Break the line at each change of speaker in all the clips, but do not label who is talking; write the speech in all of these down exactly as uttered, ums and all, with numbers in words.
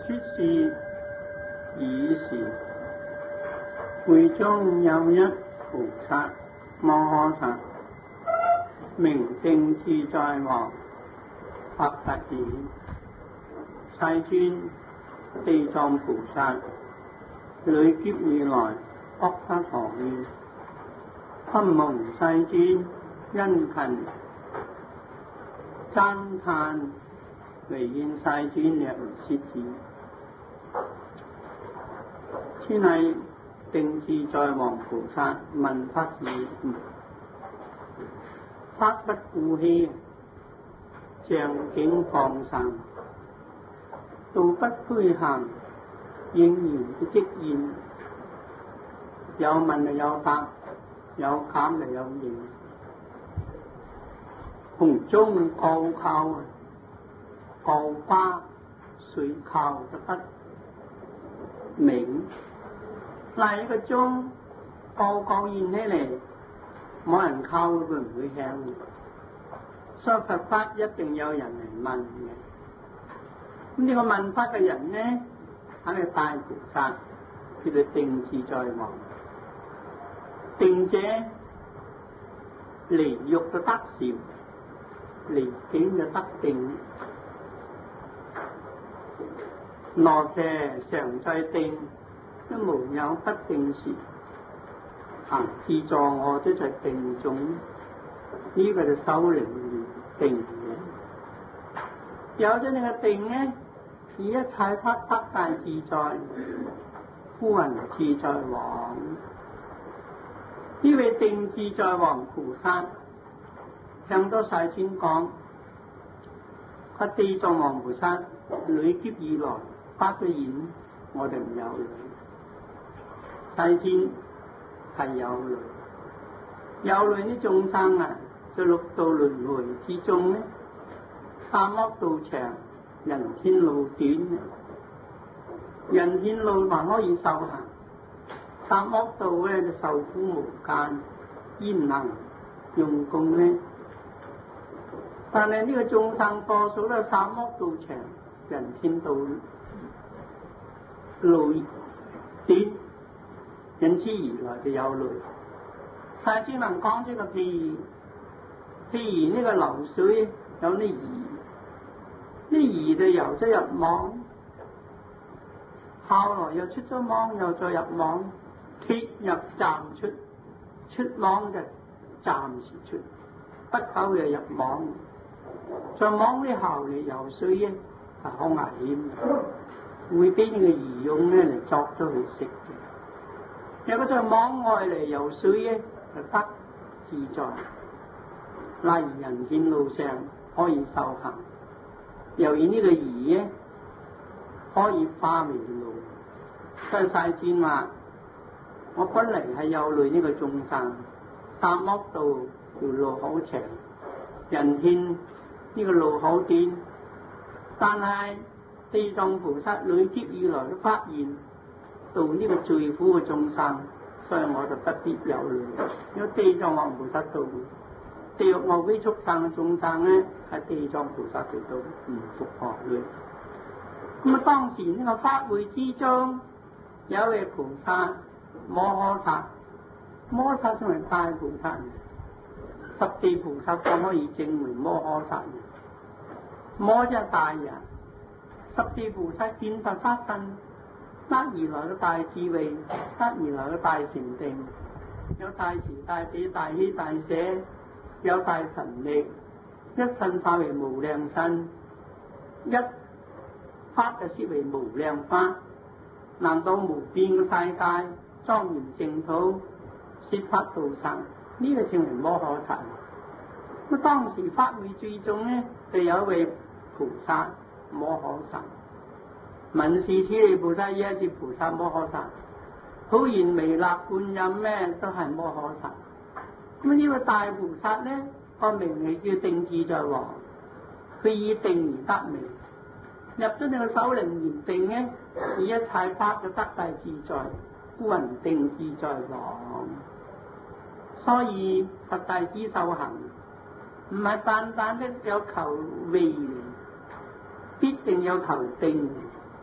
出世已時，會中有一菩薩摩訶薩，名定自在王，發佛言：世尊，地藏菩薩累劫以來惡不可言，堪蒙世尊殷勤讚歎，唯願世尊略說之。先係定自在王菩薩問佛言：法不顧欺，像景放散，道不虛行，應然嘅即現。有問就有答，有減就有應。紅中高靠，高花水靠就不明。嗱，一個鐘高高現起嚟，冇人靠佢唔會響嘅。所以佛法一定有人嚟問嘅。咁呢個問法嘅人呢，肯定大菩薩，叫做定自在王。定者離欲就得禪，離境就得定。羅騎常在定，都無有不定時。行自坐臥都在定中，呢、這個就修靈定嘅。有咗呢個定呢，以一切法得大自在，呼云自在王。呢位定自在王菩薩向到世尊講：佢地藏王菩薩累劫以來發咗願，我哋唔有慮。世尊係有慮，有慮啲眾生啊，在六道輪迴之中呢，三惡道長，人天路短。人天路還可以受行，三惡道咧就受苦無間，焉能用功呢？但係呢個眾生多數都係三惡道長，人天道路短，因此而來就有慮。世尊能講呢個譬如，譬如呢個流水有啲魚，啲魚就游咗入網，後來又出咗網，又再入網，脫入暫出，出網就暫時出，不久又入網。在網裏後嚟游水咧係好危險，會俾呢個魚用咧嚟作咗去食嘅。有個在網外嚟游水咧就得自在，例如人天路上可以受行。由於呢個魚咧可以化為路，所以世尊話：我本嚟係有慮呢個眾生，三惡道條路好長，人天呢個路好短，但係地藏菩薩累劫以來都發現到呢個最苦嘅眾生，所以我就不必有慮。因為地藏王菩薩道地獄餓鬼畜生嘅眾生咧，係地藏菩薩做到唔復何慮。咁啊，當時呢個法會之中有一位菩薩摩訶薩，摩訶薩稱為大菩薩，十地菩薩都可以證為摩訶薩。摩即係大人，十地菩薩見佛發心，得而來嘅大智慧，得而來嘅大禪定，有大慈大悲大喜大捨，有大神力，一身化為無量身，一法就説為無量法，難道無邊嘅世界，莊嚴淨土，説法度生，呢、這個稱為摩訶薩。咁當時法會最中呢，就有一位菩薩摩訶薩，文殊師利菩薩亦係菩薩摩訶薩，普賢彌勒觀音咩都係摩訶薩。咁呢個大菩薩呢，個名係叫定自在王，佢以定而得名。入咗呢個首楞嚴定呢，以一切法就得大自在，故云定自在王。所以佛弟子修行唔係單單的有求慧，必定有求定。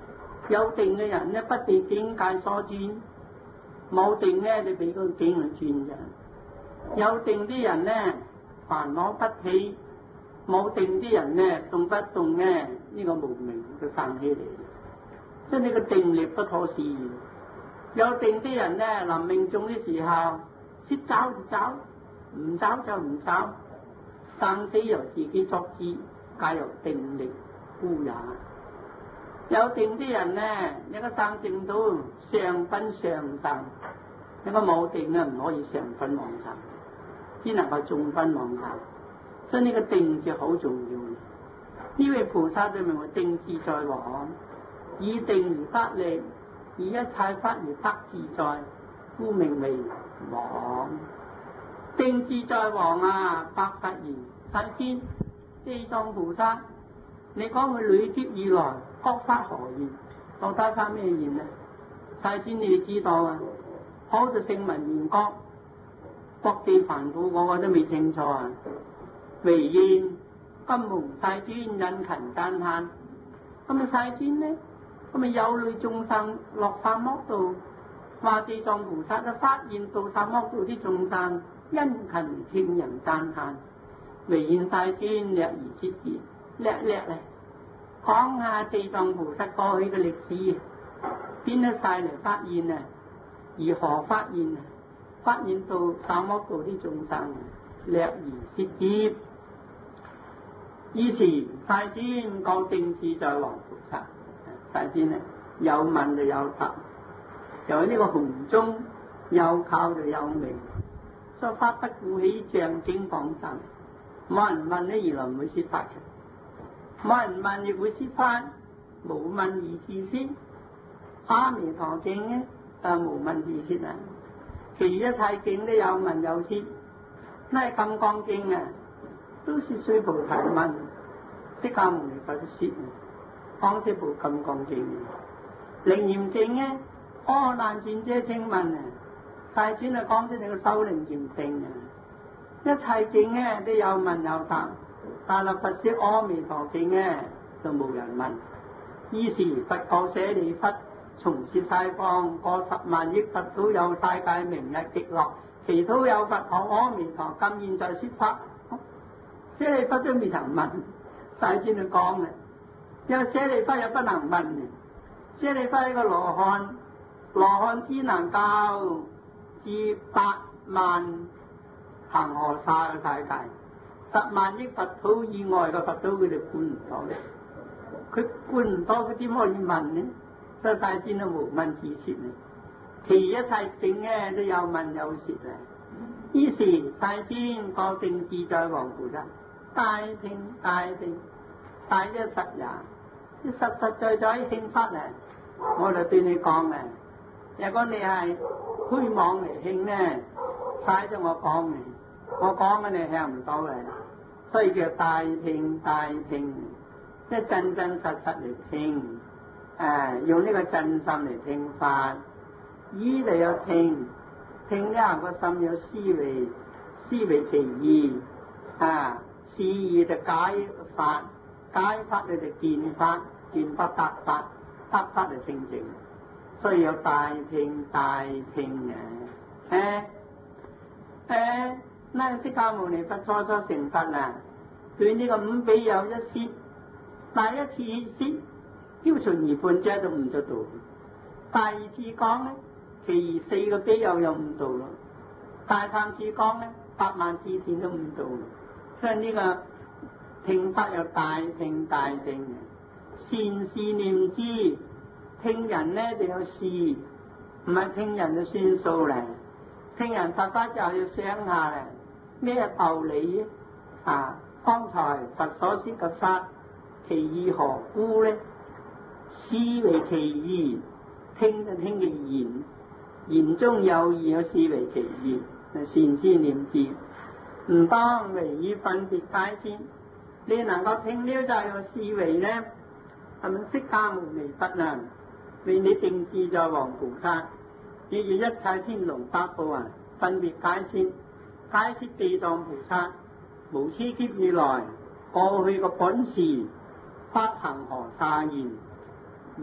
有定嘅人咧，不被境界所轉；冇定咧，你俾個境嚟轉嘅。有定啲人咧，煩惱不起；冇定啲人咧，動不動咧，呢、這個無明就生起嚟。即係呢個定力不可思議。有定啲人咧，臨命終嘅時候，識找就找，唔找就唔找，生死由自己作主，皆由定力故也。有定啲人咧，一個生定到上品上生，一個冇定咧唔可以上品往生，只能夠中品往生。所以呢個定就好重要。呢位菩薩就名為定自在王，以定而得力，以一切法而得自在，故名為王。定自在王啊，白佛言：世尊，地藏菩薩，你講佢累劫以來各發何願？到底發咩願呢？世尊你知道啊，好就聲聞緣覺，各地凡夫我我都未清楚啊。唯願今蒙世尊殷勤讚歎，咁啊世尊呢？咁啊有類眾生落三惡道，話地藏菩薩啊發現到三惡道啲眾生殷勤聽人讚歎，唯願世尊略而切節，略略咧講下地藏菩薩過去嘅歷史，邊一世嚟發現啊？如何發現啊？發現到三惡道啲眾生，略而切節。於是世尊講定自在王菩薩，世尊咧有問就有答，由呢個紅中有靠就有名，所以法不顧起象徵講真，冇人問咧原來唔會説法嘅，冇人問亦會説法，無問而自説。阿彌陀經咧啊無問自説啊，其餘一切經都有問有説，呢《金剛經》啊。都是須菩提問，釋迦牟尼佛説，講這部《金剛經》。楞嚴經呢，阿難尊者請問啊，世尊啊講出你個修楞嚴定啊，一切經呢都有問有答，但係佛説阿彌陀經呢就無人問。於是佛告舍利弗，從是西方過十萬億佛都有世界明日極樂，其都有佛學阿彌陀今現在説法。舍利弗都未曾問，世尊就講嘅，因為舍利弗又不能問嘅。舍利弗係個羅漢，羅漢只能夠至八萬恒河沙嘅世界，十萬億佛土以外嘅佛土佢哋管唔到嘅，佢管唔到佢點可以問呢？所以世尊都無問自説嘅，其一切經咧都有問有説嘅。於是世尊講定自在王菩薩。大聽大聽，大一實也，啲實實在在興法咧，我就對你講咧。如果你係虛妄嚟興咧，嘥咗我講嘅，我講嘅你聽唔到嘅，所以叫大聽大聽，即係真真實實嚟聽，誒、啊、用呢個真心嚟聽法，耳嚟有聽，聽呢個心有思維，思維其意啊。是義就解法，解法你就見法，見法得法，得法就清淨，所以有大聽大聽嘅。誒誒，那釋迦牟尼佛初初成佛啦，對呢個五比丘一説，第一次説標準二半者都悟咗道，第二次講咧，其餘四個比丘又悟道咯，第三次講咧，八萬四千都悟道。所以呢個聽法有大聽大聽嘅，善事念知，聽人咧就有事，唔係聽人就算數咧。聽人佛法就要想下咧，咩道理啊？剛才佛所說嘅法，其意何故咧？思為其義，聽就聽其言，言中有義，有思為其義，善知念知。唔當為以分別解先，你能夠聽了就有思維咧，係咪釋迦牟尼佛啊？為你定自在王菩薩，與一切天龍八部啊，分別解先，解釋地藏菩薩無始劫以來過去個本事，發恒河沙願，而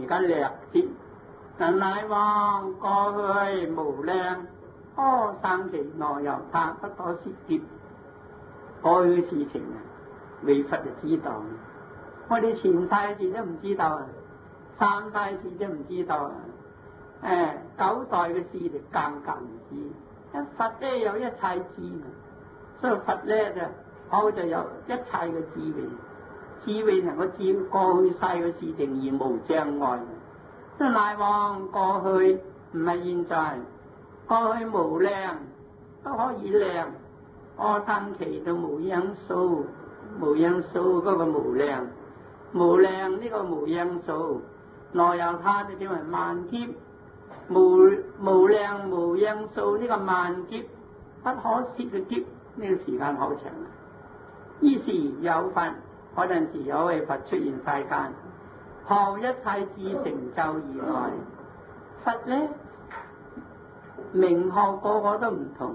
嘅略節。嗱，乃往過去無量阿僧祇內由他不可思劫。過去嘅事情啊，唯佛就知道。我哋前世事都唔知道啊，三世事都唔知道啊，誒九代嘅事就更更唔知。一佛咧有一切智，所以佛咧就好就有一切嘅智慧，智慧能夠知過去世嘅事情而無障礙。即係乃往過去唔係現在，過去無量都可以量，阿僧祇道無央數，無央數嗰個無量，無量呢個無央數，內由他就叫為萬劫，無無量無央數呢個萬劫不可攝嘅劫，呢個時間好長。於是有佛，嗰陣時有位佛出現世間，後一切智成就而來。佛咧名號個個都唔同，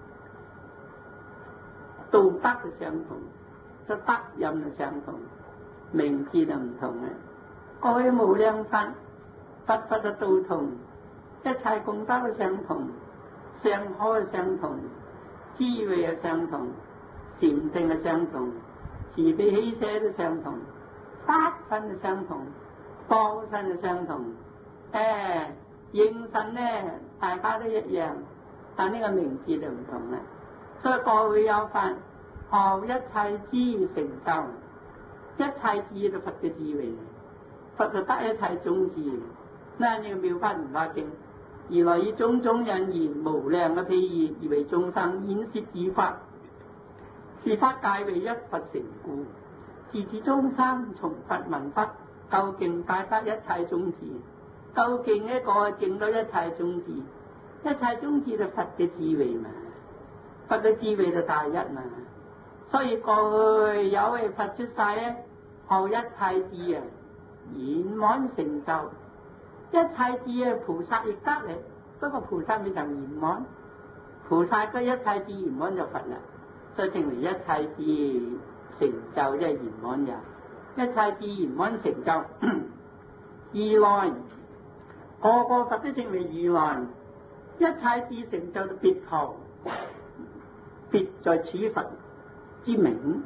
道德就相同，就德任就相同，名字就唔同嘅。過去無量佛，佛佛就道同，一切功德都相同，相開相同，智慧又相同，禪定又相同，慈悲喜捨都相同，法身就相同，報身就相同。誒應身咧大家都一樣，但呢個名字就唔同啦。所以過去有佛，後一切智成就，一切智就佛嘅智慧，佛就得一切種智。嗱，呢個妙法蓮華經，而來以種種引言無量嘅譬喻，而為眾生演說之法，是法界為一佛成故。自此眾生從佛聞法，究竟大得一切種智。究竟一個證到一切種智，一切種智就佛嘅智慧嘛，佛嘅智慧就大一嘛。所以過去有位佛出世咧，後一切智啊圓滿成就，一切智啊菩薩亦得嚟，不過菩薩未曾圓滿，菩薩嘅一切智圓滿就佛啦，所以證明一切智成就即係圓滿人，一切智圓滿成就如來。個個佛都證明如來，一切智成就別頭，別在此佛之名。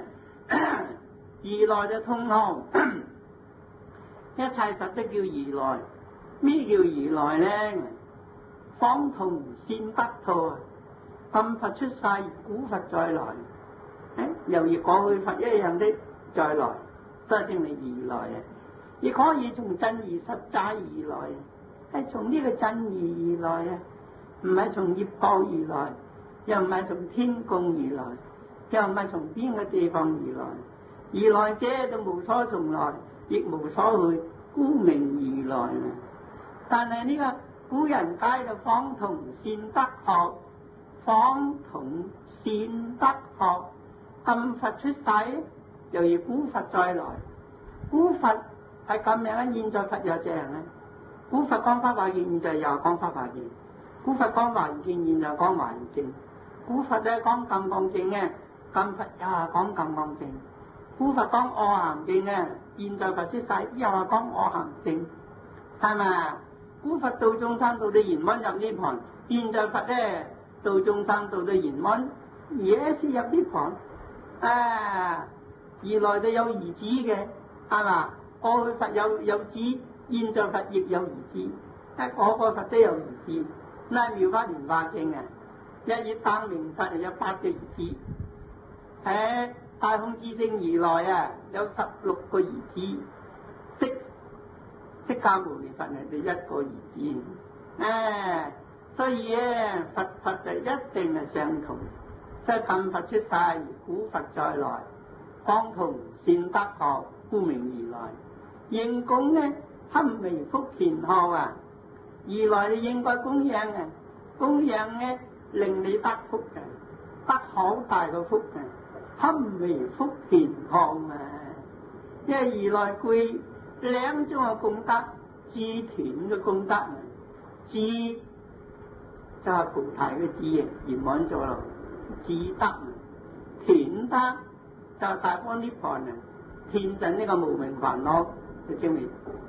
如來就通行，一切佛都叫如來。咩叫如來呢？方同善得道，今佛出世，古佛再來，猶如過去佛一樣的再來，都係證明如來啊！亦可以從真如實在而來，係從呢個真如而來啊，唔係從業報而來，又唔係從天供而來，又唔係從邊個地方而來。如來者就無所從來，亦無所去，故名如來啊！但係呢個古人解就方同善得學，方同善得學，今佛出世，猶如古佛再來，古佛係咁樣啊！現在佛又這樣啊！古佛講法華嚴，現在又講法華嚴；古佛講華嚴經，現在講華嚴經；古佛咧講金剛經嘅，今佛又係講金剛經；古佛講阿含經嘅，現在佛出世又係講阿含經，係咪？古佛度眾生到到圓滿入涅槃，現在佛咧度眾生到到圓滿也是入涅槃。啊，而來就有兒子嘅，係嘛？過去佛有有子，現在佛亦有兒子，一個個佛都有兒子。嗱，妙法蓮華經啊，一月當明佛就有八個兒子，喺大雄智勝如來啊有十六個兒子，釋釋迦牟尼佛啊就一個兒子。誒，所以咧佛佛就一定係相同，即係今佛出世，古佛再來，方同善得學，故名如來。應供呢，堪微福田學啊！如來你應該供養啊，供養呢令你得福嘅，得好大個福嘅，堪微福田學啊！因為如來具兩種嘅功德，智團嘅功德啊，智就係菩提嘅智啊，圓滿咗咯，智德啊，團德就係大般涅槃啊，天盡呢個無明煩惱。就證明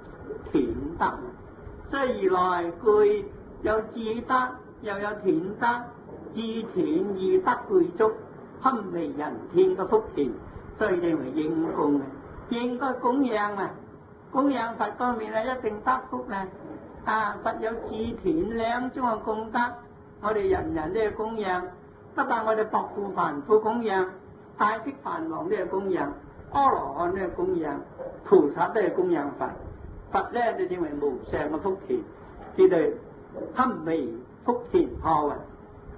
田德，所以二來具有智德又有田德，智田二德具足，堪為人天嘅福田，所以認為應供嘅，應該供養啊！供養佛方面咧，一定得福咧。啊，佛有智田兩種嘅功德，我哋人人都要供養，不但我哋薄富凡夫供養，大釋梵王都要供養，阿羅漢都要供養，菩薩都要供養佛。佛咧就認為無上嘅福田，叫做堪為福田破啊！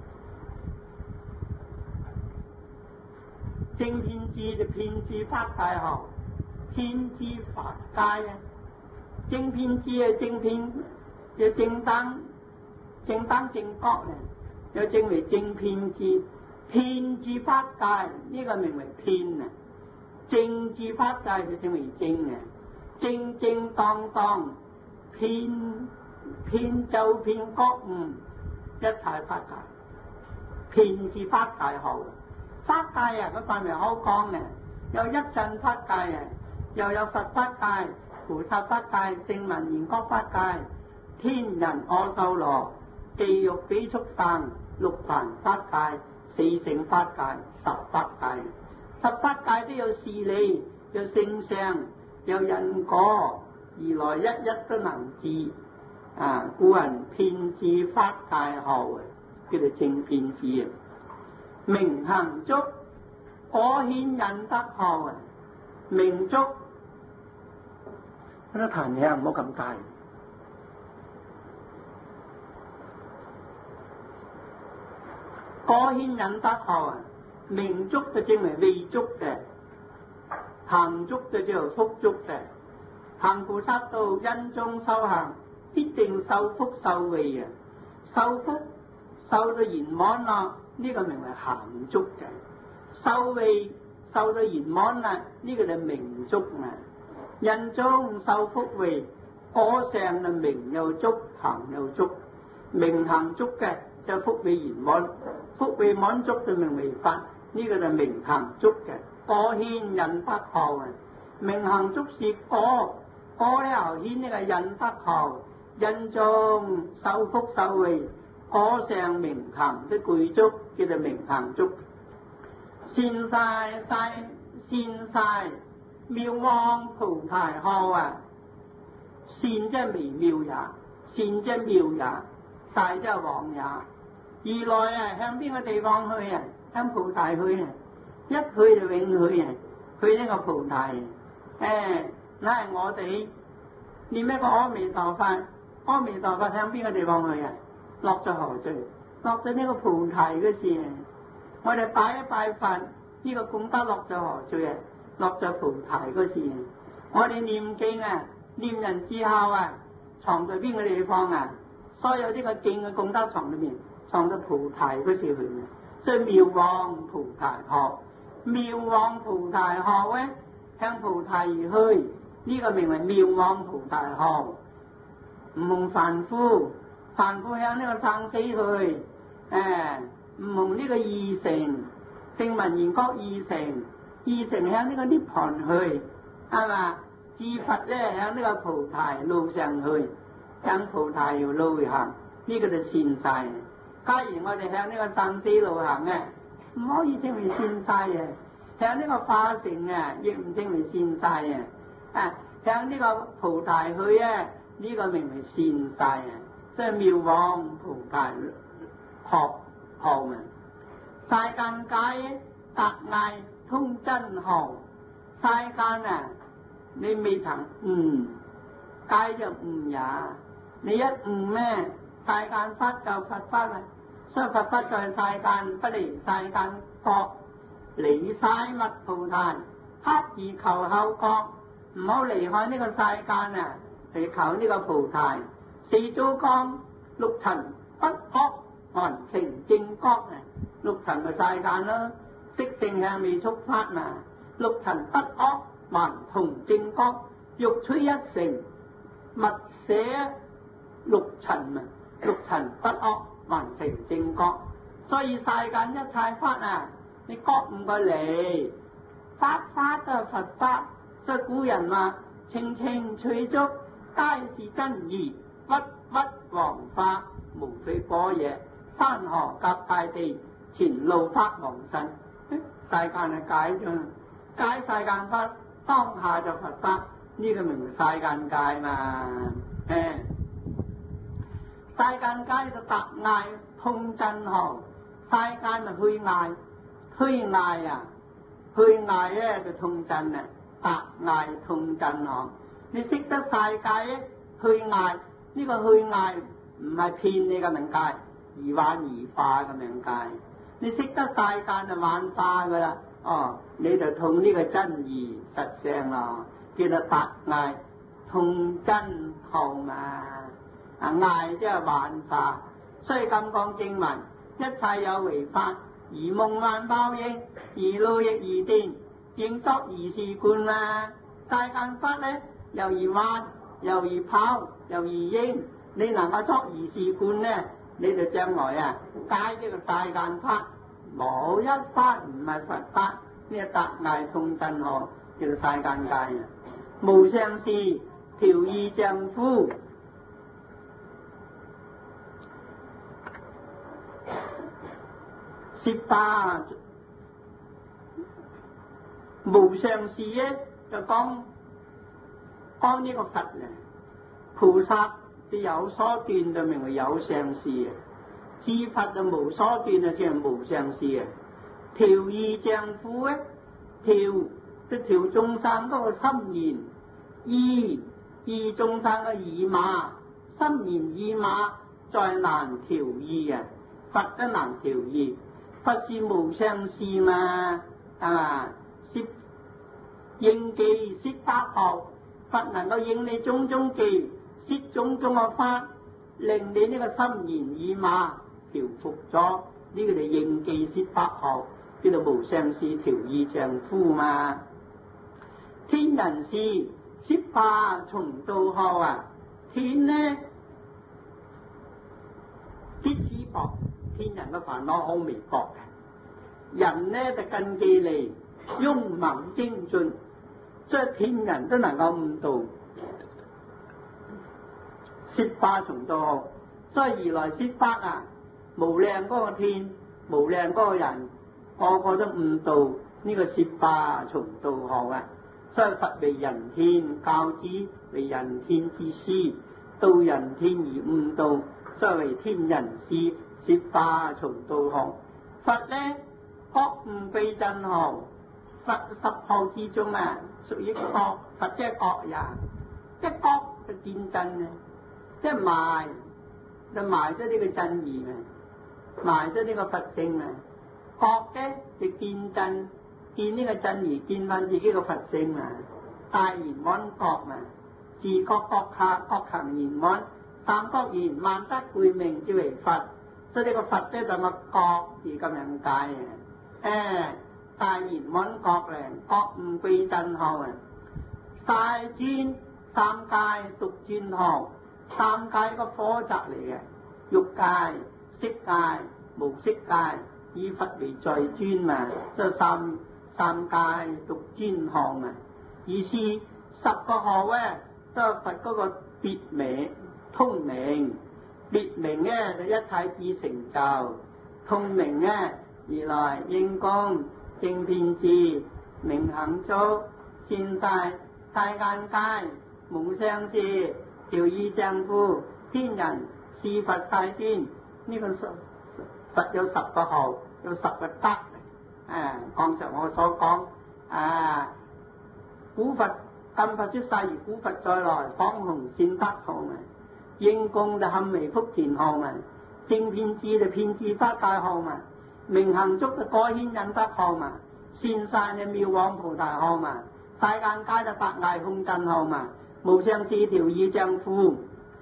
正遍智就遍智法界學，遍智法界啊！正遍智啊，正遍有正當正當正覺啊，有正為正遍智，遍智法界呢個名為遍啊，正智法界就正為正啊，正正當當遍遍就遍覺悟一切法界，遍智法界學。法界啊，個範圍好廣嘅，有一陣法界啊，又有佛法界、菩薩法界、聲聞緣覺法界、天人阿修羅、地獄比畜生、六凡法界、四聖法界、十法界。十法界都有事理，有性相，有因果，而來一一都能治啊！故人遍智法界學，叫做正遍智啊！明行足，果顯引得學啊！明足，嗰啲彈嘢唔好咁大。果顯引得學啊！明足就正為慧足嘅，行足就叫做福足嘅。行菩薩道因中修行，必定受福受慧啊！受福受到圓滿啦，呢個名為行足嘅；受慧受到圓滿啦，呢個就明足啊！因中受福慧，果上就明又足，行又足。明行足嘅就福慧圓滿，福慧滿足就名為法，呢個就明行足嘅。果顯引得學啊！明行足是果，果咧後顯呢個引得學，因中受福受慧。果上明行的具足，叫做明行足。善晒晒善晒妙妄菩提學啊！善即係微妙也，善即係妙也，晒即係妄也。二來啊，向邊個地方去啊？向菩提去啊！一去就永去啊！去呢個菩提。誒、哎，那係我哋念一個阿彌陀佛，阿彌陀佛向邊個地方去啊？落咗何罪？落咗呢個菩提嘅事。我哋拜一拜佛，呢、這個功德落咗何罪啊？落咗菩提嘅事。我哋念經啊，念人之後啊，藏在邊個地方啊？所有呢個經嘅功德藏裏面，藏到菩提嘅事去嘅。所以妙妄菩提學，妙妄菩提學咧，向菩提而去，呢、這個名為妙妄菩提學。唔蒙凡夫。凡夫向呢個生死去，誒唔蒙呢個二乘，聲聞緣覺二乘，二乘向呢個涅槃去，係嘛？至佛咧向呢個菩提路上去，向菩提條路去行，呢、這個就善晒。假如我哋向呢個生死路行嘅，唔可以稱為善晒嘅；向呢個化城啊，亦唔稱為善晒嘅。啊，向呢個菩提去啊，呢、這個名為善晒啊。即係妙妄菩提學學啊！世間解特嗌通真學，世間啊，你未曾悟，解就悟也。你一悟咩？世間法就佛法啊！所以佛法在世間，不離世間覺，離晒密菩提，刻意求後覺，唔好離開呢個世間啊，嚟求呢個菩提。四祖講六塵不惡，還成正覺啊！六塵咪世間咯，色性向未觸法嘛。六塵不惡，還同正覺，欲取一成，勿捨六塵嘛。六塵不惡，還成正覺。所以世間一切法啊，你覺唔過嚟，法法都係佛法。所以古人話：清清隨足， 皆是真義，鬱鬱黃花，無非般若。山河甲大地，前路法王身。世間係解啫，解世間法，當下就佛法，呢、這個名世間界嘛。誒，世間界就特嗌通真行，世間咪虛嗌，虛嗌啊，虛嗌咧就通真啊，特嗌通真行。你識得世界咧，虛嗌呢、這個虛嗌唔係騙你嘅名界。而玩而化嘅命界，你識得世間就玩化噶啦，哦，你就通呢個真義實相咯，叫做特嗌通真行嘛，啊嗌即係玩化，所以咁講經文，一切有為法，而夢幻泡影，而路亦而電，應作如是觀嘛。世間法咧，又如幻，又如泡，又如影，你能夠作如是觀咧？你就將來啊，解呢個世間法，冇一法唔係佛法，呢個特嗌通真行，叫做世間界啊。無上士，調意丈夫，說法無上士咧，就講講呢個佛咧，菩薩。有所斷就名為有上士啊，知法就無所斷啊，叫無上士啊。調意丈夫咧，調即調眾生嗰個心言，意意眾生嘅意馬，心言意馬再難調意啊，佛都難調意，佛是無上士嘛，啊，攝應記攝百學，佛能夠應你種種記。攝種種嘅法，令你呢個心言意馬調伏咗，呢、這個就應記攝百學，叫做無上士調意丈夫嘛。天人士攝化從道學啊，天呢啲絲薄，天人嘅煩惱好微薄嘅，人呢就根基利，勇猛精進，即係天人都能夠悟道。攝化從道學，所以如來攝法啊，無量嗰個天，無量嗰個人，個個都悟道呢、這個攝化從道學啊。所以佛為人天，教子為人天之師，到人天而悟道，所以為天人師，攝化從道學。佛呢，覺悟歸真學，佛十學之中啊，屬於覺，佛即係覺也，一覺就見真嘅。即係埋就埋咗呢個真義啊，埋咗呢個佛性啊，覺嘅就見真，見呢個真義，見翻自己個佛性啊，大圓滿覺嘛，自覺覺下覺行圓滿，三覺圓萬德具名之為佛，所以呢個佛咧就個覺字咁樣解啊，誒大圓滿覺咧，覺悟歸真學啊，大專三界獨專學。三界個科則嚟嘅，欲界、色界、無色界，以佛為在專嘛，即係三三界獨專項啊。意思十個學咧，都係佛嗰個別名通名，別名咧就一切智成就，通名咧如來應供正遍智明行足善逝世間界無上士。調意丈夫，天人是佛世尊，呢、這個佛有十個號，有十個德。啊，剛才我所講，啊，古佛今佛出世而古佛再來，訪弘善德號啊，應供就堪為福田號啊，正遍智就遍智法大號啊，明行足就果牽引德號啊，善逝就妙往菩提號啊，世間界就白崖空真號啊。無上士調意丈夫，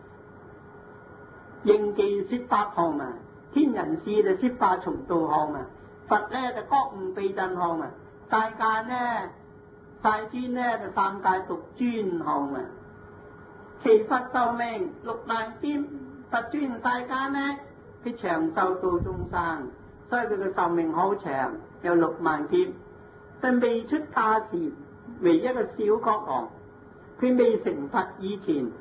應記攝百項嘛，天人士就攝化從道項嘛，佛咧就覺悟歸真項嘛，世間呢世尊呢就三界獨專項嘛，其佛壽命六萬劫，佛尊世間呢佢長壽度眾生，所以佢嘅壽命好長，有六萬劫，但未出家時為一個小國王。佢未成佛以前，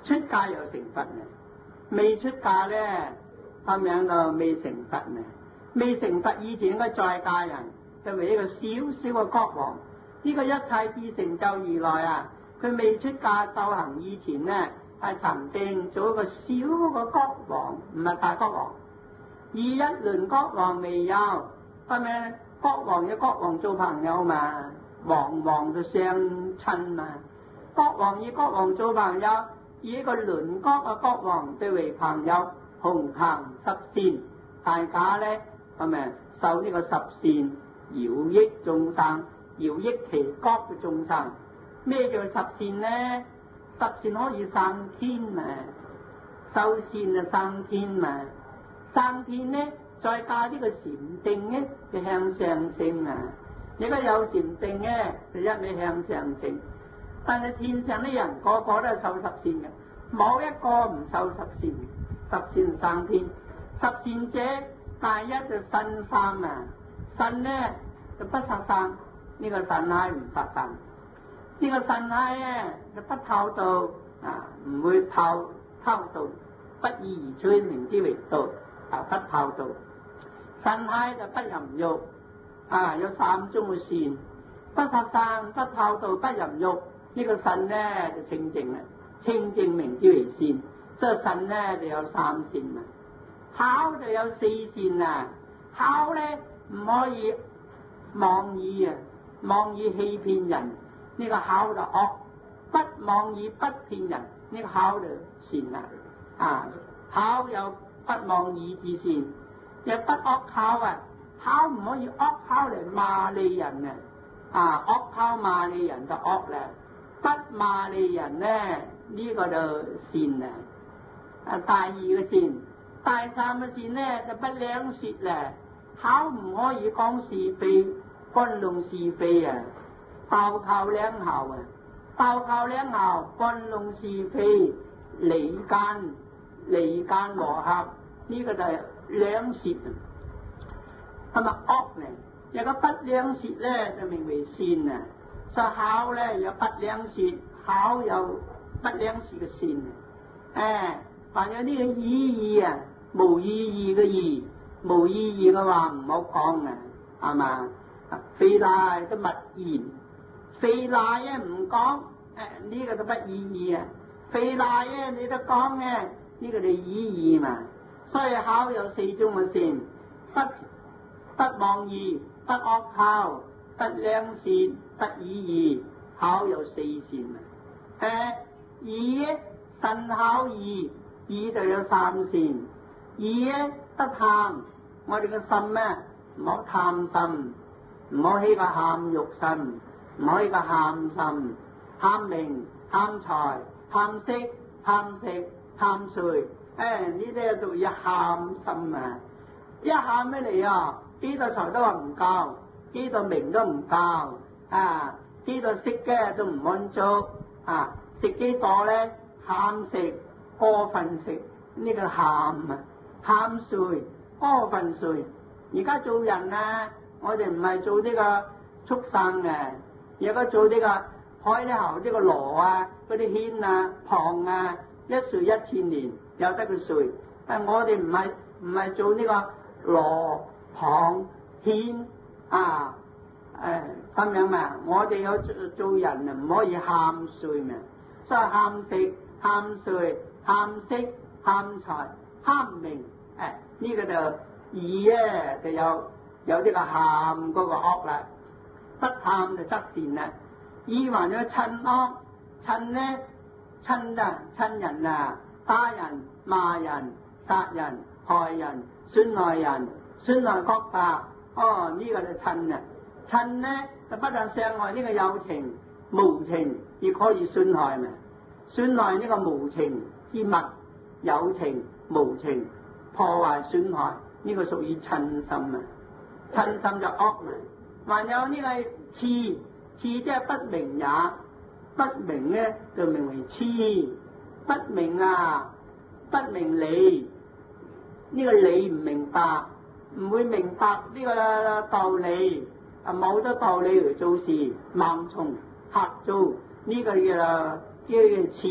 出家又成佛呢？未出家咧咁樣就未成佛呢？未成佛以前應該在家人，就為一個小小嘅國王。呢、這個一切自成就如來啊！佢未出家修行以前呢，係曾經做一個小嘅國王，唔係大國王。而一輪國王未有，係咪國王與國王做朋友嘛？王王就相親嘛。國王與國王做朋友，以一個鄰國嘅國王對為朋友，同行十善，大家咧係咪受呢個十善，饒益眾生，饒益其國嘅眾生。咩叫十善呢？十善可以生天嘛，修善就生天嘛。生天呢，再加呢個禪定呢，就向上升啊！如果有禪定呢，就一味向上升。但係天上啲人個個都係受十善嘅，冇一個唔受十善。十善生天，十善者第一就身生啊！身呢就不殺生，呢、這個腎係唔殺生。呢、這個腎係咧就不偷盜啊，唔會偷偷盜，不義而趨，名之為盜。啊！不偷盜，腎係就不淫欲啊！有三種嘅善，不殺生、不偷盜、不淫欲。呢、這個腎咧就清淨啦，清淨名之為善。所以腎咧就有三善啊，口就有四善啊。口咧唔可以妄語啊，妄語欺騙人，呢、這個口就惡；不妄語不騙人，呢、這個口就善啦。啊，口有不妄語之善，又不惡口啊！口唔可以惡口嚟罵你人啊！啊，惡口罵你人就惡啦，不罵你人咧呢、這個就善啊！啊，第二個善，第三個善咧就不兩舌啦，口唔可以講是非，干弄是非啊！鬥口兩喉啊，鬥口兩喉，干弄是非，離間。離間和合，呢、這個就係兩舌啊，咁啊惡咧，有個不兩舌咧就名為善啊。所以口咧有不兩舌，口有不兩舌嘅善啊。誒，還有呢個意義啊，無意義嘅義，無意義嘅話唔好講啊，係嘛？非賴都勿言，非賴啊唔講，誒呢個都不意義啊，非賴啊你都講嘅。呢個就意義嘛，所以口有四種嘅善，不不妄語，不惡口，不兩舌，不意義，口有四善啊。誒、呃，耳身口意，耳就有三善。耳不貪，我哋嘅心咧唔好貪心，唔好起個貪欲心，唔好起個貪心，貪名、貪財、貪色、貪食。貪睡，誒呢啲就要喊心啊！一喊咩嚟啊？幾多財都話唔夠，幾多名都唔夠，啊幾多色嘅都唔滿足，啊食幾多咧？貪食，過分食，呢、這個喊啊！貪睡，過分睡。而家做人啊，我哋唔係做呢個畜生嘅，而家做呢個海呢頭呢個螺啊，嗰啲蜆啊、蚌啊。一睡一千年，有得佢睡。但我哋唔係唔係做呢個羅蚌蜆啊誒咁樣嘛。我哋有做，做人啊，唔可以貪睡嘛。所以貪食、貪睡、貪色、貪財、貪名，誒呢、這個就耳咧就有有呢個貪嗰個惡啦。不貪就得善啦。耳還有親惡，親咧。親啊，親人啊，打人、罵人、殺人、害人、損害人、損害國家，哦呢、這個就親啊！親咧就不但傷害呢個有情、無情，亦可以損害嘛。損害呢個無情之物，有情、無情，破壞損害，呢、這個屬於親心啊！親心就惡嘛。還有呢個刺，刺即係不明也。不明咧就名為痴，不明啊，不明理，呢、這個理唔明白，唔會明白呢個道理，啊冇得道理嚟做事，盲從瞎做，呢、這個叫叫痴，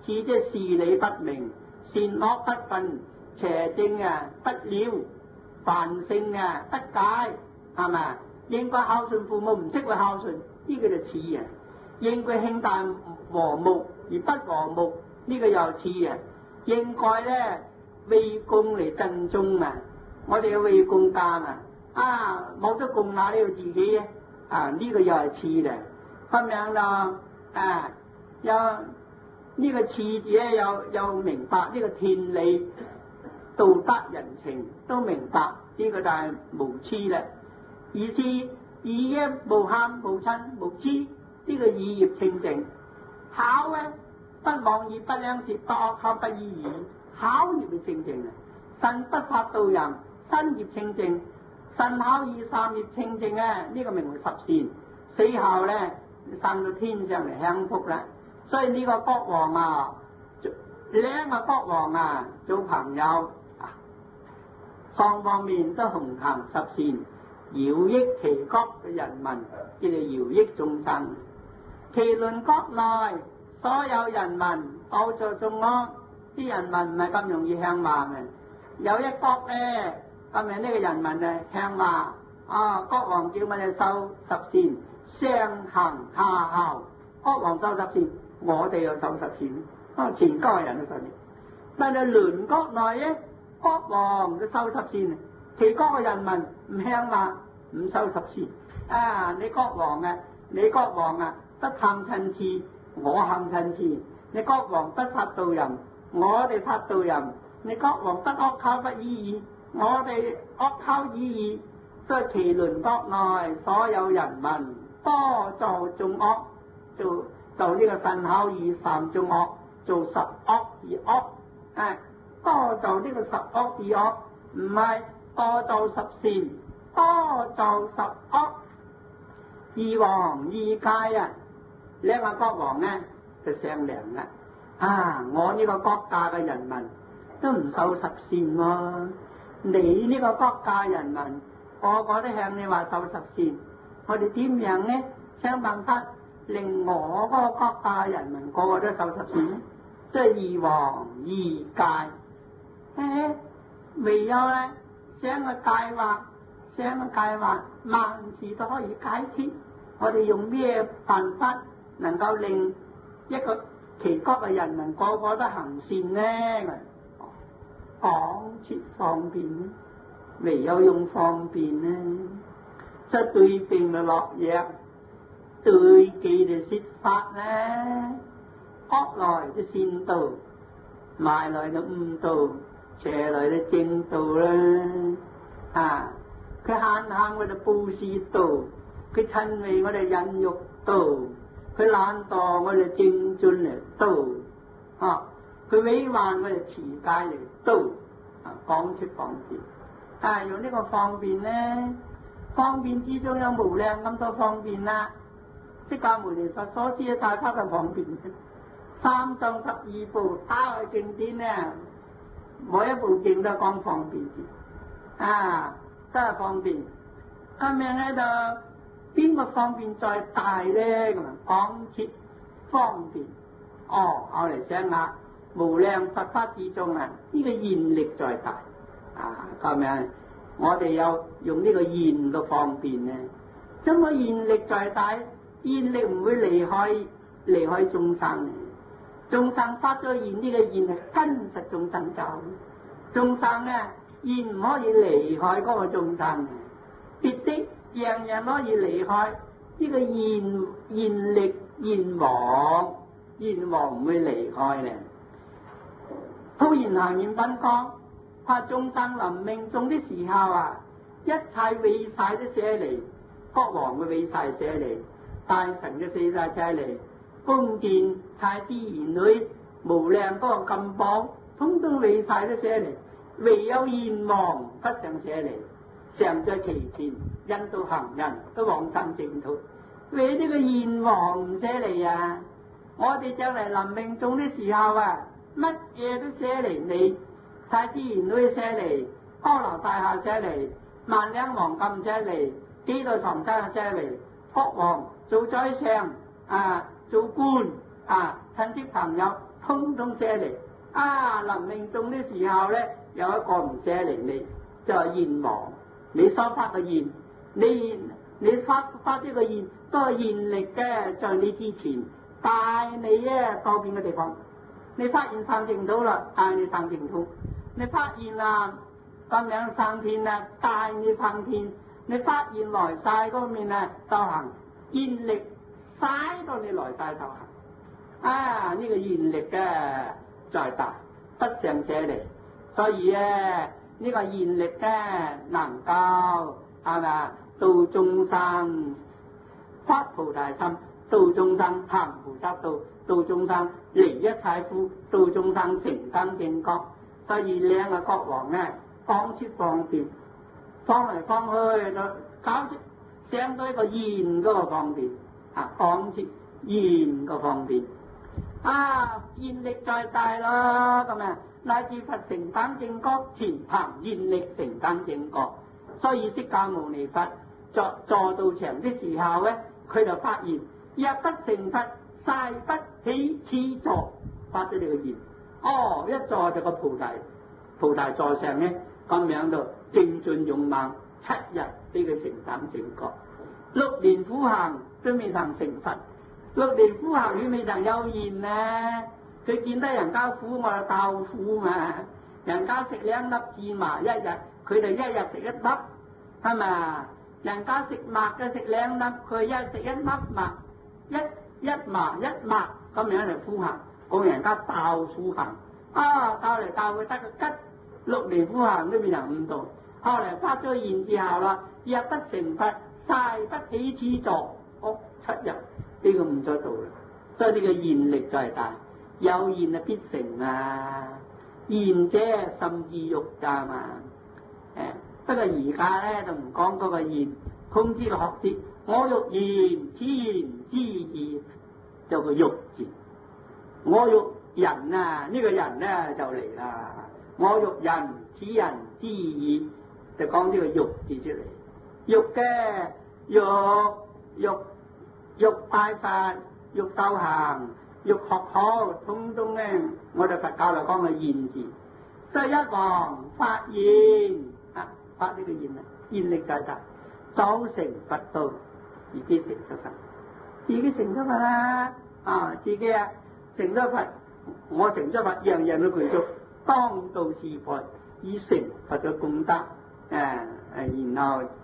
似即係事理不明，善惡不分，邪正啊不了，凡聖啊不解，係咪？應該孝順父母唔識去孝順，呢、這個就似啊。應該兄弟和睦而不和睦，呢、這個又似啊。應該咧為公嚟盡忠啊，我哋要為公家啊，啊冇得共那你要自己啊，呢、這個又係似嘅。咁樣咯，啊有呢、這個似字咧，有有明白呢、這個天理、道德、人情都明白，呢、這個就係無痴啦。而是以一無慳無親無痴，呢、這個以業清淨。巧咧不妄語不兩舌不惡口不依語，巧業嘅清淨啊！身不殺盜淫，身業清淨，身巧意三業清淨啊！呢、這個名為十善，死後咧生到天上嚟享福啦。所以呢個國王啊，兩個國王啊做朋友，雙方面都弘行十善。饒益其國嘅人民，叫做饒益眾生。其鄰國內所有人民，都在眾惡，啲人民唔係咁容易向話嘅。有一國咧，咁樣呢個人民咧向話，啊國王叫我哋修十善，上行下效。國王修十善，我哋又修十善，啊全家人都受益。但係鄰國內咧，國王都修十善。其國嘅人民唔向話，唔修十善啊！你國王啊，你國王啊，不貪嗔痴，我貪嗔痴；你國王不殺盜淫，我哋殺盜淫；你國王不惡口不依語，我哋惡口依語。所以其鄰國內所有人民多做眾惡，做做呢個身巧意三眾惡，做十惡二惡，啊，多做呢個十惡二惡，唔係。多做十善，多做十惡，二王二戒啊！兩個國王呢就商量啦。啊，我呢個國家嘅人民都唔受十善喎、啊，你呢個國家人民個個都向你話受十善，我哋點樣呢？想辦法令我嗰個國家人民個個都受十善呢？即係二王二戒，誒，未有咧。想個計劃，想個計劃，萬事都可以解決。我哋用咩辦法能夠令一個其國嘅人民個個都行善呢？講出方便，唯有用方便呢。即係對病就落藥，對忌就説法呢。惡來就善道，壞來就誤道。邪來就正道啦，啊！佢慳慳我哋布施道，佢親為我哋忍辱道，佢懶惰我哋精進嚟道，啊！佢委幻我哋持戒嚟道，啊！講出方便，啊！用呢個方便咧，方便之中有無量咁多方便啦。釋迦牟尼佛所知嘅大法就方便，三藏十二部打開經典咧。每一部經都講方便啊，真係方便。咁樣喺度，邊個方便再大咧？咁啊，講切方便。哦，我嚟想下，無量佛法之中啊，呢、這個現力再大啊。咁樣，我哋有用呢個現嘅方便咧。咁個現力再大，現力唔會離開離開眾生。眾生發咗現，呢個現係跟實眾生走，眾生咧現唔可以離開嗰個眾生嘅，別的樣樣可以離開呢、這個現現力現王，現王唔會離開咧。突然行願品講，怕眾生臨命終的時候啊，一切毀晒都捨離，國王會毀晒捨離，大臣嘅捨晒捨離。宮殿、太子兒女、無量嗰個金寶，通通毀晒都捨離，唯有現王不想捨離，常在其前，引導行人都往生淨土。為呢個現王唔捨離啊！我哋將嚟臨命終的時候啊，乜嘢都捨離，你太子兒女捨離，高樓大廈捨離，萬兩黃金捨離，幾代床單捨離，國王做宰相啊！做官啊，親戚朋友通通捨離。啊，臨命終的時候咧，有一個唔捨離你，就係願望。你所發嘅願，你你發發呢個願都係願力嘅，在你之前帶你咧到邊嘅地方。你發現上淨土啦，帶你上淨土。你發現啊咁樣上天啊，帶你上天。你發現來世嗰面啊修行，願力帶到你來世修行。啊，呢、這個願力嘅在大，不上捨離。所以咧，呢、這個願力咧能夠係咪度眾生發菩提心，度眾生行菩薩道，度眾生離一切苦，度眾生成等正覺。所以兩個國王咧講出方便，放嚟放去就搞出相對一個願嗰個方便啊，講出願個方便啊，願力再大咯咁啊，乃至佛成等正覺全憑願力成等正覺。所以釋迦牟尼佛坐坐到場的時候咧，佢就發現若不成佛，誓不起此座，發咗呢個願。哦，一坐就個菩提，菩提座上咧咁樣度精進勇猛，七日俾佢成等正覺。六年苦行都未曾成佛，六年苦行佢未曾有願啊！佢見得人家苦，我就鬥苦嘛。人家食兩粒芝麻一日，佢就一日食一粒，係咪？人家食麥嘅食兩粒，佢一食一粒麥，一一麻一麥咁樣嚟苦行。講人家鬥苦行，啊鬥嚟鬥去得個吉，六年苦行都未能悟到。後來發咗願之後啦，若不成佛，誓不起此座，屋七日呢、這個唔咗到啦。所以呢個願力就係大，有願啊必成啊，願者甚至欲㗎嘛。誒，不過而家咧就唔講嗰個願，空知個學字，我欲言此言之義，就個欲字。我欲人啊，呢、這個人咧就嚟啦。我欲人此人之義，就講呢個欲字出嚟。欲嘅欲欲欲拜佛，欲修行，欲學好，通通咧，我哋佛教嚟講嘅願字。所以一王發願啊，發呢個願啊，願力大大，早成佛道，自己成咗佛，自己成咗佛啦，啊，自己啊成咗佛，我成咗佛，樣樣都具足，當道示佛，以成佛嘅功德，誒、啊、誒，然後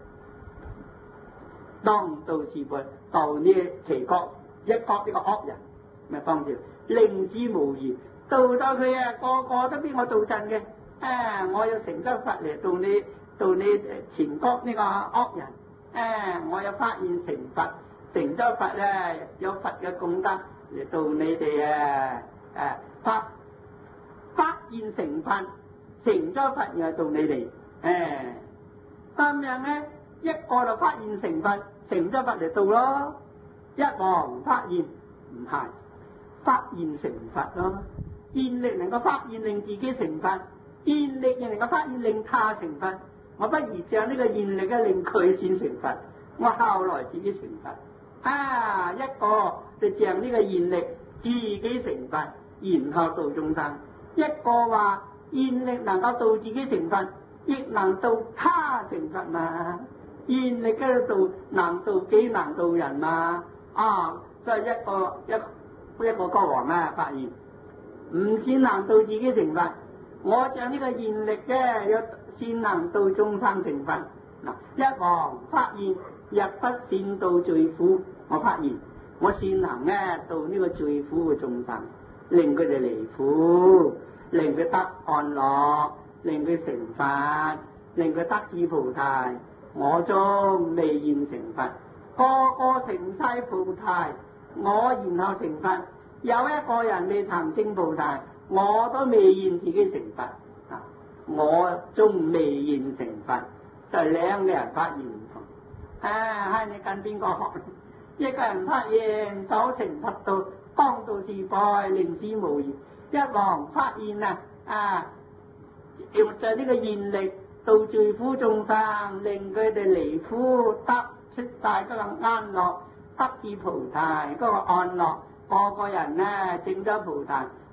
當道示佛，度呢其國一國呢個惡人，咪方條令之無疑。度到佢啊，個個都俾我度盡嘅。啊，我要成咗佛嚟度你，度你前國呢個惡人。啊，我有發現成佛，成咗佛咧，有佛嘅功德嚟度你哋啊！啊，發發現成佛，成咗佛又度你哋。誒，咁樣咧，一個就發現成佛，成咗佛嚟度咯。一王發現唔係發現成佛咯。願力能夠發現令自己成佛，願力又能夠發現令他成佛。我不如將呢個願力嘅令佢先成佛，我後來自己成佛。啊，一個就將呢個願力自己成佛，然後度眾生；一個話願力能夠度自己成佛，亦能度他成佛嘛。願力嘅度能度己能度人嘛。啊，所以一個一一個國王啊發現。唔先能度自己成佛，我將呢個願力嘅有先能度眾生成佛。嗱，一王發現若不先度罪苦，我發現我先能咧度呢個罪苦嘅眾生，令佢哋離苦，令佢得安樂，令佢成佛，令佢得至菩提。我終未現成佛，個個成晒菩提，我然後成佛。有一個人未曾證菩提，我都未現自己成佛，啊！我仲未現成佛，就兩個人發現唔同。啊，係你跟邊個學？一個人發現早成佛道，當道示佛，令之無疑。一王發現啊，啊，用就呢個願力度罪苦眾生，令佢哋離苦得出晒嗰個安樂，得至菩提嗰個安樂。個個人咧證咗菩提，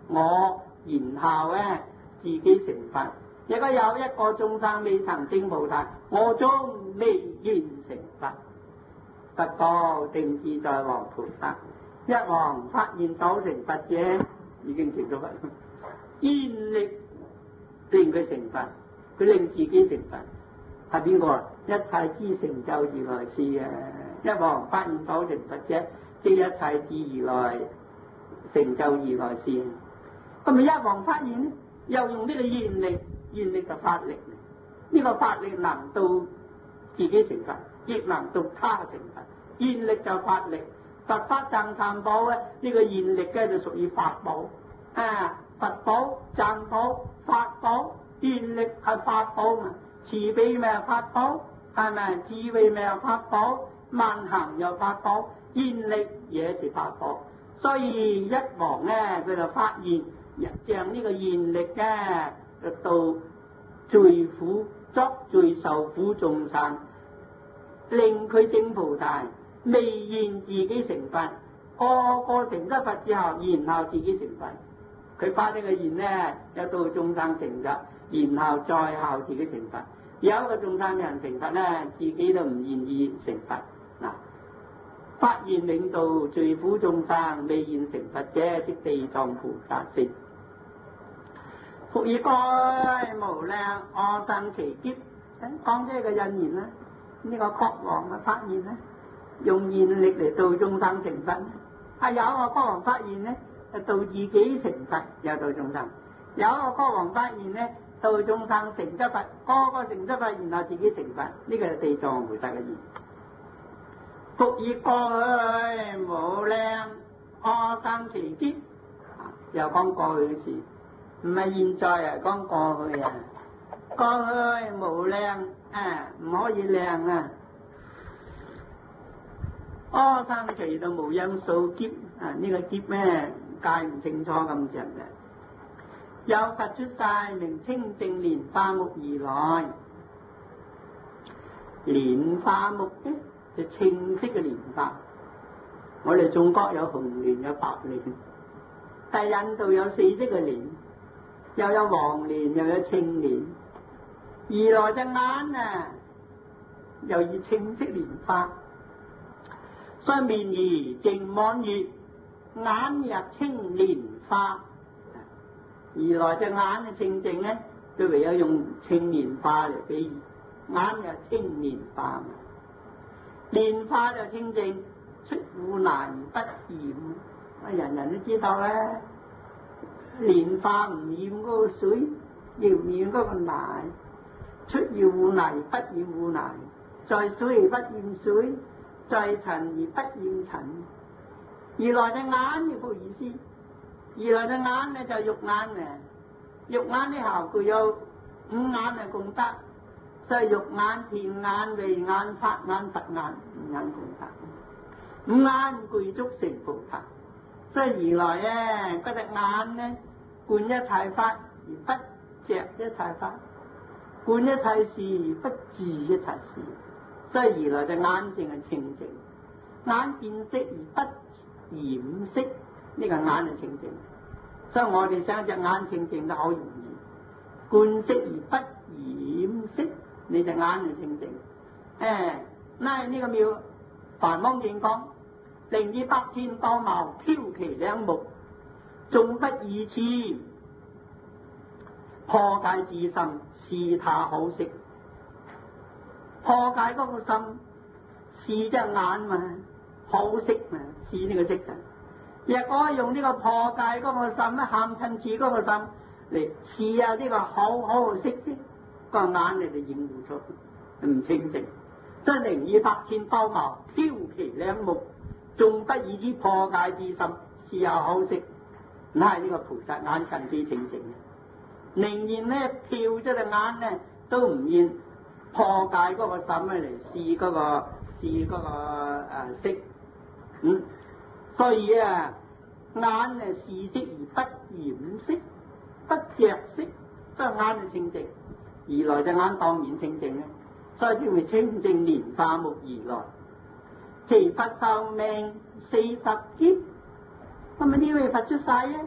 我然後咧自己成佛。如果有一個眾生未曾證菩薩，我終未願成佛。佛報定自在王菩薩，一王發現早成佛者，已經成咗佛。願力令佢成佛，佢令自己成佛。係邊個啊？一切之成就如來是啊！一王發現早成佛者，即一切之如來成就如來是。咁咪一王發現咧，又用呢個願力，願力就法力。呢、這個法力能到自己成佛，亦能到他成佛。願力就法力，佛法僧三寶咧，呢、這個願力咧就屬於法寶啊！佛寶、僧寶、法寶，願力係法寶嘛。慈悲咪係法寶，係咪？智慧咪係法寶，萬行又法寶，願力也是法寶。所以一王咧，佢就發現將呢個願力咧，就到最苦作最受苦眾生，令佢證菩薩，未願自己成佛，個個成咗佛之後，然後自己成佛。佢發呢個願咧，有到眾生成咗，然後再後自己成佛。有一個眾生人成佛咧，自己都唔願意成佛。嗱，發願領導罪苦眾生，未願成佛者，即地藏菩薩是。復以該無量阿僧祇劫，講呢個因緣啦。呢、這個國王嘅發願咧，用願力嚟導眾生成佛。啊，有個國王發願咧，就導自己成佛，又導眾生。有個國王發願咧，到眾生成咗佛，個個成咗佛，然後自己成佛，呢、這個係地藏菩薩嘅願。復以該無量阿僧祇劫，又講過去嘅事，唔係現在啊，講過去啊。過去無量啊，唔可以量啊。阿僧祇到無因數劫啊，呢、這個劫咩解唔清楚咁長嘅。有佛出世，名清淨蓮花目而來。蓮花目咧就青色嘅蓮花。我哋中國有紅蓮有白蓮，但係印度有四色嘅蓮，又有黃蓮又有青蓮。而來隻眼啊，又以青色蓮花，所以面如淨滿月，眼入青蓮花。而來隻眼嘅清淨咧，佢唯有用青蓮花嚟比喻，眼又青蓮花，蓮花就清淨，出污泥不染。人人都知道咧，蓮花唔染嗰個水，要染嗰個泥，出要污泥不染污泥，在水而不染水，在塵而不染塵。而來隻眼呢個意思。而來隻眼咧就肉眼嘅，肉眼呢效具有五眼係共得，所以肉眼、田眼、鼻眼、法眼、佛眼五眼共得，五眼具足成菩薩。所以而來咧嗰隻眼咧，觀一切法而不着一切法，觀一切事而不住一切事。所以而來隻眼淨係清淨，眼見色而不染色。呢個眼係清淨，所以我哋想隻眼清淨都好容易。觀色而不染色，你隻眼係清淨。誒，拉呢個妙梵網經講，令以百千多貌飄其兩目，縱不以此破戒自心，是他好色。破戒嗰個心，是隻眼嘛，好色嘛，是呢個色嘅。若果用呢個破戒嗰個心咧，喊親似嗰個心嚟試下呢個好好嘅色啲，個眼你就掩護出，唔清淨。真靈以百千多貌飄其兩目，縱不以之破戒之心，試下好色，乃係呢個菩薩眼近最清淨。寧願咧漂咗隻眼咧，都唔願破戒嗰個心咧嚟試嗰個試嗰個誒、啊、色，嗯。所以啊，眼係視色而不染色，不着色，所以眼係清淨。而來隻眼當然清淨咧，所以叫佢清淨蓮花目而來。其佛壽命四十劫，咁啊呢位佛出世咧，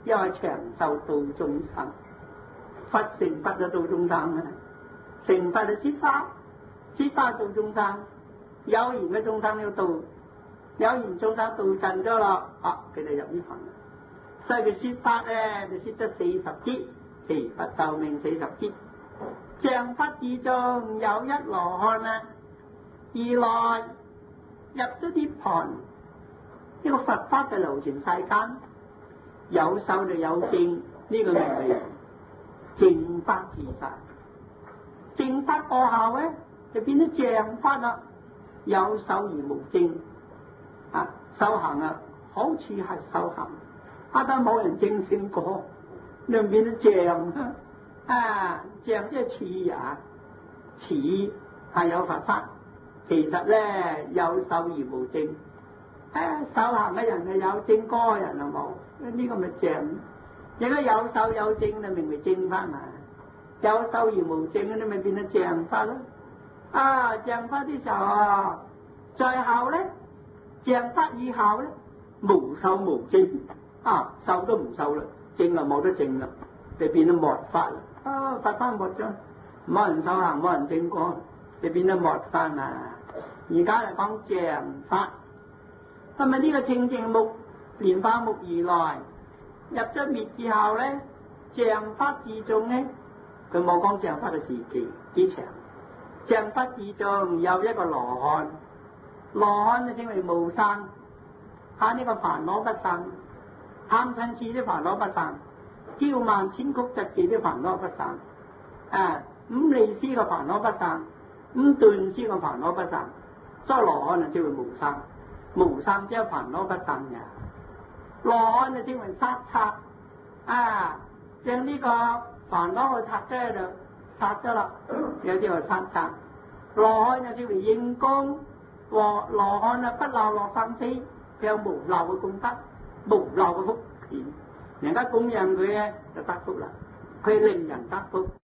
因為長壽度眾生，佛成佛就度眾生啊，成佛就説法，説法度眾生，有緣嘅眾生要度，有緣眾生度盡咗啦，啊佢哋入呢份，所以佢説法咧就説咗四十劫，其佛壽命四十劫，像佛之中有一羅漢啊，二來入咗涅槃，呢個佛法嘅流傳世間。有受就有證，呢、這個名為正法自晒。正法過後咧，就變咗像法啦。有受而無證，啊，修行啊，好似係修行，啊但冇人證聖過，你唔變咗像啊？像即係似也，似係有佛法，其實咧有受而無證。啊，修行嘅人係有證，嗰個人就冇。呢個咪正，如果有受有證，就明為正法嘛。有受而無證，你咪變咗正法咯。啊，正法啲時候啊，最後咧，正法以後咧，無受無證，啊，受都唔受啦，證就冇得證啦，就變咗末法啦。啊，佛法末咗，冇人修行，冇人證過，就變咗末法啦。而家嚟講正法，係咪呢個清淨木？蓮花目而來，入咗滅之後咧，像法之中咧，佢冇講像法嘅時期幾長。像法之中有一個羅漢，羅漢就稱為無生，嚇呢個煩惱不生，貪嗔痴啲煩惱不生，驕慢千曲疾忌啲煩惱不生，啊五利思嘅煩惱不生，五斷思嘅煩惱不生，所以羅漢就稱為無生，無生即係煩惱不生嘅。羅漢就稱為殺賊，啊，將呢個煩惱去拆咗就殺咗啦，有啲話殺賊。羅漢就稱為應供，和羅漢啊不漏落生死，佢有無漏嘅功德，無漏嘅福田，人家供養佢咧就得福啦，佢令人得福。